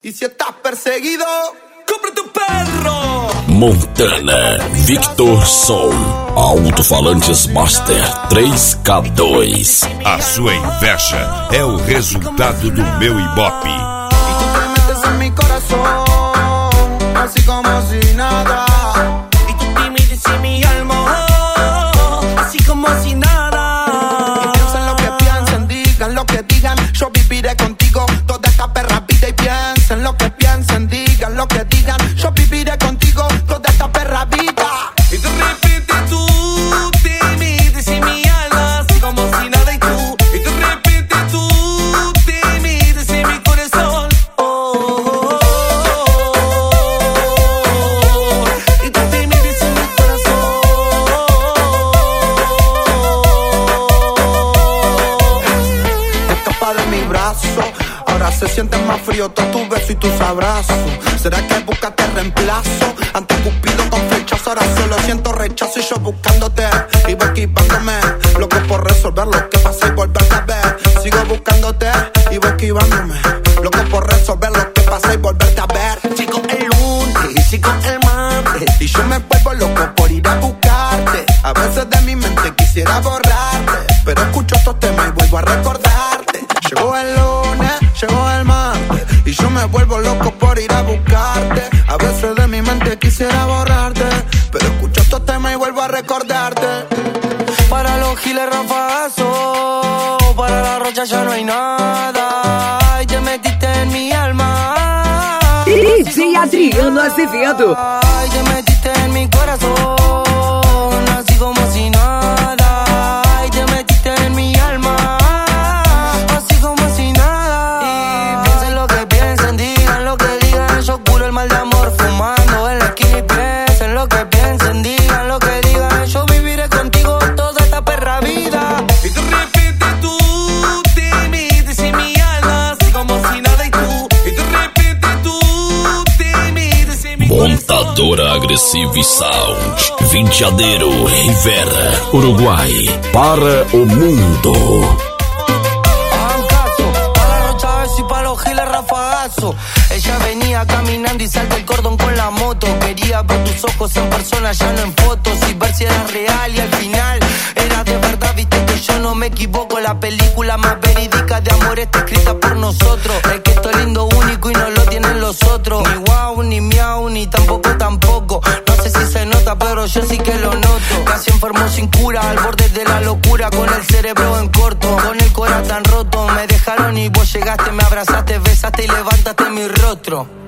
Y si estás perseguido, ¡cómprate un perro! Montana, Victor Soul, Alto-Falantes Master 3K2. A sua inveja é o resultado do meu Ibope. Y tú te metes en mi corazón, así como si nada. Y tú te metes en mi alma, así como si nada. Y piensan lo que piensan, digan lo que digan. Yo viviré contigo toda esta perra vida. Y piensen lo que piensen, digan lo que digan. Yo viviré contigo toda esta perra vida. Y de repente tú te metes en mi alma, así como si nada. Y tú, y de repente tú te metes en mi corazón. Y tú te metes en mi corazón. Escapa de mi brazo, ahora se siente más frío todo tu beso y tus abrazos. ¿Será que buscaste reemplazo? Antes Cupido con flechas, ahora solo siento rechazo. Y yo buscándote, iba esquivándome, loco por resolver lo que pasa y volverte a ver. Sigo buscándote, iba esquivándome, loco por resolver lo que pasa y volverte a ver. Chico el lunes, chico el martes, y yo me vuelvo loco por ir a buscarte. A veces de mi mente quisiera borrarte, pero escucho estos temas y vuelvo a recordarte. Llegó el lunes, llegó el martes, y yo me vuelvo loco por ir a buscarte. A veces de mi mente quisiera borrarte, pero escucho estos temas y vuelvo a recordarte. Para los giles rafagazos, para la rocha ya no hay nada. Y te metiste en mi alma. DJ Adriano Azevedo. Ay, te metiste en mi corazón, así como si nada. Ay, te metiste en mi alma, así como si nada. Y piensen lo que piensen, digan lo que digan. Yo curo el mal de amor fumando en la esquina. Y piensen lo que piensen, digan lo que digan. Yo viviré contigo toda esta perra vida. Y de repente tú te metes en mi alma, así como si nada. Y tú, y de repente tú te metes en mi Montadora Agressive Sound, Vinteadeiro, Rivera, Uruguai, para o mundo. Y pa' los giles rafagazo. Ella venía caminando y salta el cordón con la moto. Quería ver tus ojos en persona, ya no en fotos, y ver si era real y al final era de verdad. Viste que yo no me equivoco, la película más verídica de amor está escrita por nosotros. Es que esto es lindo, único y no lo tienen los otros. Ni guau, ni miau, ni tampoco. No sé si se nota, pero yo sí que lo noto. Casi enfermo sin cura, al borde de la locura, con el cerebro en corto, con el corazón tan roto. Me dejaron y vos llegaste, me abrazaste, besaste y levantaste mi rostro.